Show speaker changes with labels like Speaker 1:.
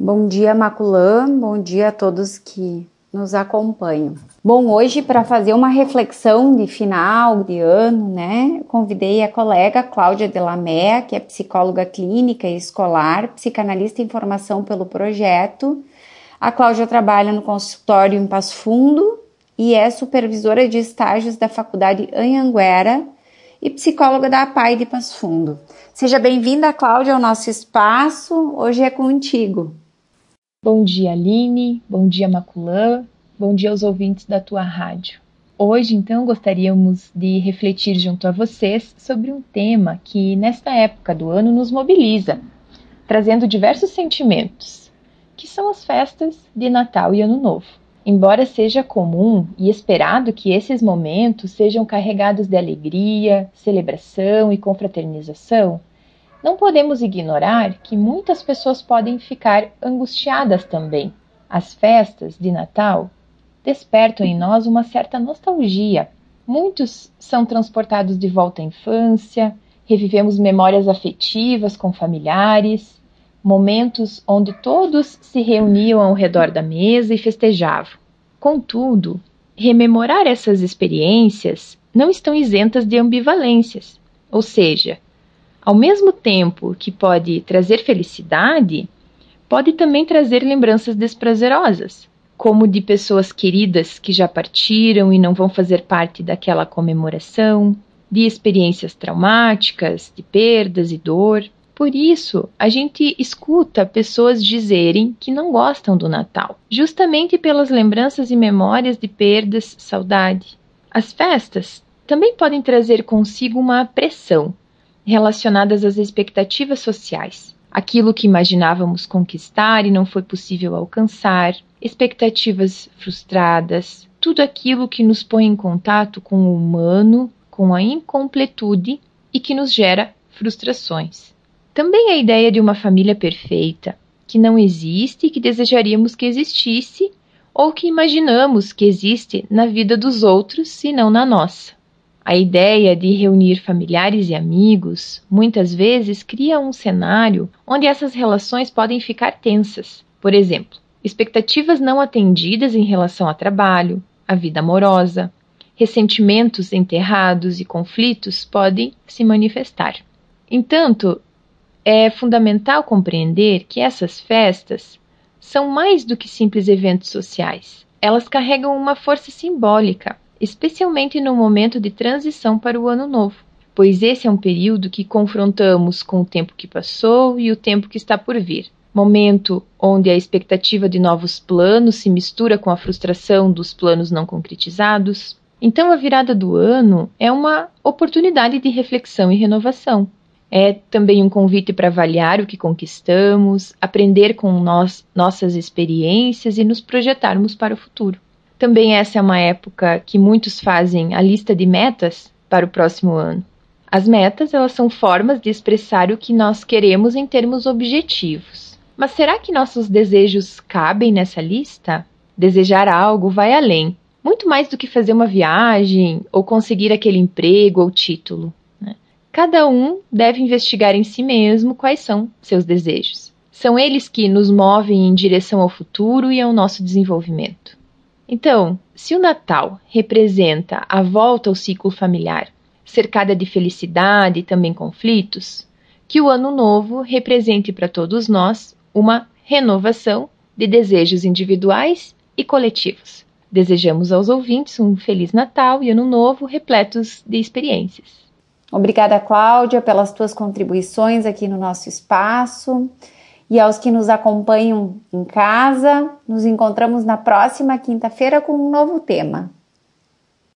Speaker 1: Bom dia, Maculã, bom dia a todos que nos acompanham. Bom, hoje para fazer uma reflexão de final de ano, né, convidei a colega Cláudia Delamea, que é psicóloga clínica e escolar, psicanalista em formação pelo projeto. A Cláudia trabalha no consultório em Passo Fundo e é supervisora de estágios da Faculdade Anhanguera e psicóloga da APAE de Passo Fundo. Seja bem-vinda, Cláudia, ao nosso espaço. Hoje é contigo.
Speaker 2: Bom dia, Aline. Bom dia, Maculã. Bom dia aos ouvintes da tua rádio. Hoje, então, gostaríamos de refletir junto a vocês sobre um tema que, nesta época do ano, nos mobiliza, trazendo diversos sentimentos, que são as festas de Natal e Ano Novo. Embora seja comum e esperado que esses momentos sejam carregados de alegria, celebração e confraternização, não podemos ignorar que muitas pessoas podem ficar angustiadas também. As festas de Natal despertam em nós uma certa nostalgia. Muitos são transportados de volta à infância, revivemos memórias afetivas com familiares, momentos onde todos se reuniam ao redor da mesa e festejavam. Contudo, rememorar essas experiências não estão isentas de ambivalências, ou seja, ao mesmo tempo que pode trazer felicidade, pode também trazer lembranças desprazerosas, como de pessoas queridas que já partiram e não vão fazer parte daquela comemoração, de experiências traumáticas, de perdas e dor. Por isso, a gente escuta pessoas dizerem que não gostam do Natal, justamente pelas lembranças e memórias de perdas, saudade. As festas também podem trazer consigo uma pressão, relacionadas às expectativas sociais, aquilo que imaginávamos conquistar e não foi possível alcançar, expectativas frustradas, tudo aquilo que nos põe em contato com o humano, com a incompletude e que nos gera frustrações. Também a ideia de uma família perfeita, que não existe e que desejaríamos que existisse, ou que imaginamos que existe na vida dos outros e não na nossa. A ideia de reunir familiares e amigos muitas vezes cria um cenário onde essas relações podem ficar tensas. Por exemplo, expectativas não atendidas em relação ao trabalho, à vida amorosa, ressentimentos enterrados e conflitos podem se manifestar. Entanto, é fundamental compreender que essas festas são mais do que simples eventos sociais. Elas carregam uma força simbólica, especialmente no momento de transição para o Ano Novo, pois esse é um período que confrontamos com o tempo que passou e o tempo que está por vir. Momento onde a expectativa de novos planos se mistura com a frustração dos planos não concretizados. Então, a virada do ano é uma oportunidade de reflexão e renovação. É também um convite para avaliar o que conquistamos, aprender com nossas experiências e nos projetarmos para o futuro. Também essa é uma época que muitos fazem a lista de metas para o próximo ano. As metas, elas são formas de expressar o que nós queremos em termos objetivos. Mas será que nossos desejos cabem nessa lista? Desejar algo vai além, muito mais do que fazer uma viagem ou conseguir aquele emprego ou título, né? Cada um deve investigar em si mesmo quais são seus desejos. São eles que nos movem em direção ao futuro e ao nosso desenvolvimento. Então, se o Natal representa a volta ao ciclo familiar, cercada de felicidade e também conflitos, que o Ano Novo represente para todos nós uma renovação de desejos individuais e coletivos. Desejamos aos ouvintes um Feliz Natal e Ano Novo repletos de experiências.
Speaker 1: Obrigada, Cláudia, pelas tuas contribuições aqui no nosso espaço. E aos que nos acompanham em casa, nos encontramos na próxima quinta-feira com um novo tema.